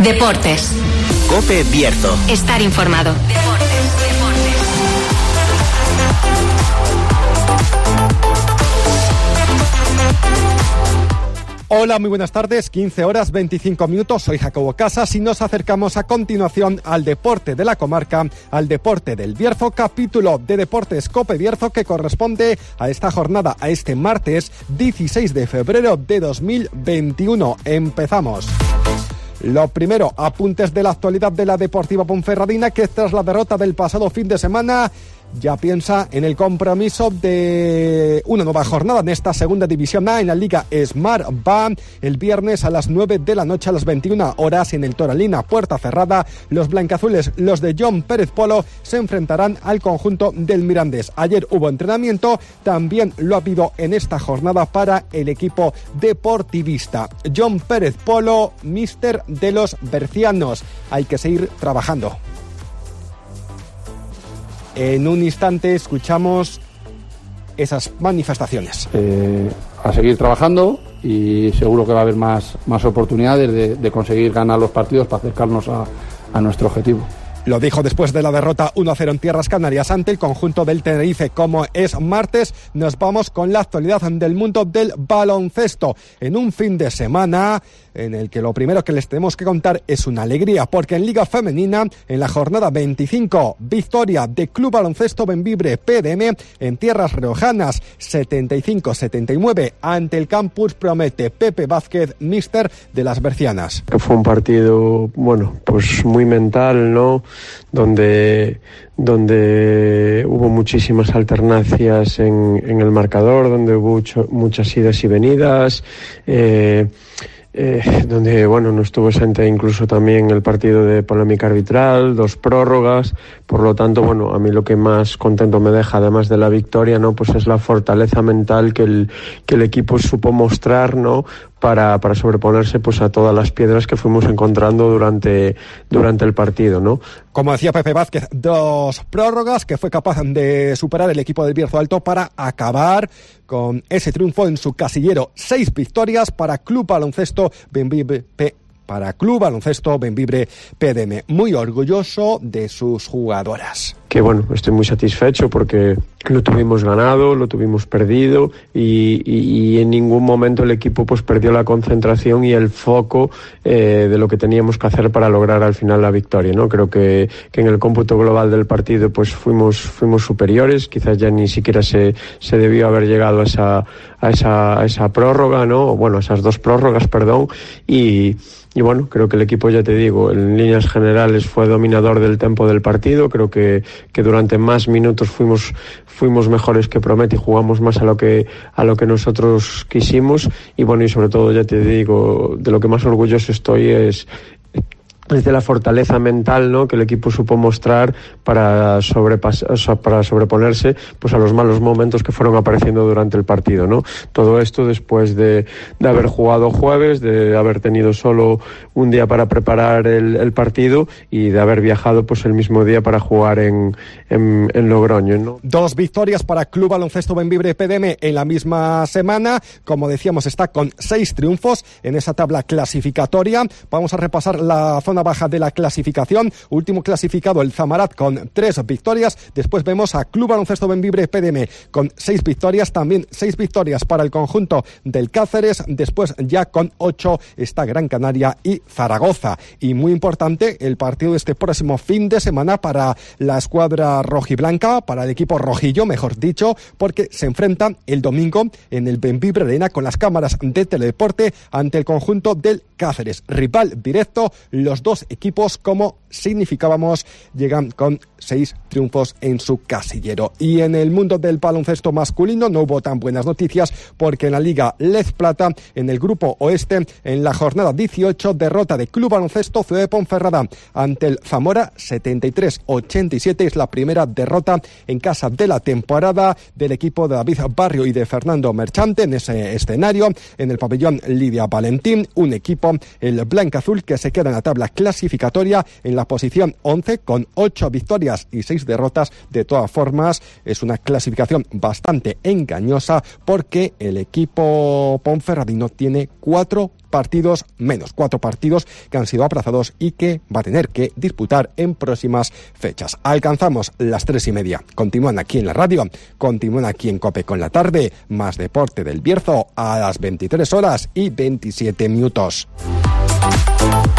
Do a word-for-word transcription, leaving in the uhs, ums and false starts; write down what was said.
Deportes. COPE Bierzo. Estar informado. Deportes, Hola, muy buenas tardes, quince horas veinticinco minutos, soy Jacobo Casas y nos acercamos a continuación al deporte de la comarca, al deporte del Bierzo, capítulo de Deportes COPE Bierzo que corresponde a esta jornada, a este martes dieciséis de febrero de dos mil veintiuno. Empezamos. Lo primero, apuntes de la actualidad de la Deportiva Ponferradina, que tras la derrota del pasado fin de semana ya piensa en el compromiso de una nueva jornada en esta segunda división A en la Liga Smart Va el viernes a las nueve de la noche, a las veintiuna horas en el Toralina, puerta cerrada. Los blancazules, los de John Pérez Polo, se enfrentarán al conjunto del Mirandés. Ayer hubo entrenamiento, también lo ha habido en esta jornada para el equipo deportivista. John Pérez Polo, míster de los bercianos. Hay que seguir trabajando. En un instante escuchamos esas manifestaciones. Eh, a seguir trabajando y seguro que va a haber más, más oportunidades de, de conseguir ganar los partidos para acercarnos a, a nuestro objetivo. Lo dijo después de la derrota uno a cero en Tierras Canarias ante el conjunto del Tenerife. Como es martes, nos vamos con la actualidad del mundo del baloncesto. En un fin de semana en el que lo primero que les tenemos que contar es una alegría, porque en Liga Femenina, en la jornada veinticinco, victoria de Club Baloncesto Bembibre P D M en Tierras Riojanas, setenta y cinco setenta y nueve ante el Campus Promete. Pepe Vázquez, míster de las bercianas. Que fue un partido, bueno, pues muy mental, ¿no? Donde, donde hubo muchísimas alternancias en, en el marcador, donde hubo mucho, muchas idas y venidas, eh, eh, donde, bueno, no estuvo exenta incluso también el partido de polémica arbitral, dos prórrogas. Por lo tanto, bueno, a mí lo que más contento me deja, además de la victoria, ¿no? Pues es la fortaleza mental que el, que el equipo supo mostrar, ¿no? Para, para sobreponerse pues a todas las piedras que fuimos encontrando durante, durante el partido, ¿no? Como decía Pepe Vázquez, dos prórrogas que fue capaz de superar el equipo del Bierzo Alto para acabar con ese triunfo en su casillero. Seis victorias para Club Baloncesto Bembibre P. Para Club Baloncesto Bembibre P D M. Muy orgulloso de sus jugadoras. Que bueno, estoy muy satisfecho porque lo tuvimos ganado, lo tuvimos perdido y, y, y en ningún momento el equipo pues perdió la concentración y el foco eh, de lo que teníamos que hacer para lograr al final la victoria, ¿no? Creo que, que en el cómputo global del partido pues fuimos fuimos superiores, quizás ya ni siquiera se, se debió haber llegado a esa, a esa, a esa prórroga, ¿no? O bueno, esas dos prórrogas, perdón, y Y bueno, creo que el equipo, ya te digo, en líneas generales fue dominador del tempo del partido. Creo que, que durante más minutos fuimos fuimos mejores que Promete y jugamos más a lo que a lo que nosotros quisimos. Y bueno, y sobre todo, ya te digo, de lo que más orgulloso estoy es desde la fortaleza mental, ¿no? Que el equipo supo mostrar para sobrepasar, para sobreponerse pues a los malos momentos que fueron apareciendo durante el partido, ¿no? Todo esto después de, de haber jugado jueves, de haber tenido solo un día para preparar el, el partido y de haber viajado pues el mismo día para jugar en, en, en Logroño, ¿no? Dos victorias para Club Baloncesto Bembibre P D M en la misma semana. Como decíamos, está con seis triunfos en esa tabla clasificatoria. Vamos a repasar la zona baja de la clasificación. Último clasificado el Zamarat con tres victorias. Después vemos a Club Baloncesto Bembibre P D M con seis victorias. También seis victorias para el conjunto del Cáceres. Después ya con ocho está Gran Canaria y Zaragoza. Y muy importante el partido de este próximo fin de semana para la escuadra rojiblanca, para el equipo rojillo, mejor dicho, porque se enfrentan el domingo en el Bembibre Arena con las cámaras de Teledeporte ante el conjunto del Cáceres. Rival directo, los dos equipos, como significábamos, llegan con seis triunfos en su casillero. Y en el mundo del baloncesto masculino no hubo tan buenas noticias, porque en la Liga Lez Plata, en el grupo oeste, en la jornada dieciocho, derrota de Club Baloncesto Ciudad de Ponferrada ante el Zamora, setenta y tres ochenta y siete. Es la primera derrota en casa de la temporada del equipo de David Barrio y de Fernando Merchante en ese escenario, en el pabellón Lidia Valentín. Un equipo, el blanca azul, que se queda en la tabla clasificatoria en la posición once con ocho victorias y seis derrotas. De todas formas, es una clasificación bastante engañosa porque el equipo ponferradino tiene cuatro partidos menos, cuatro partidos que han sido aplazados y que va a tener que disputar en próximas fechas. Alcanzamos las tres y media. Continúan aquí en la radio, continúan aquí en COPE con la tarde, más deporte del Bierzo a las veintitrés horas y veintisiete minutos.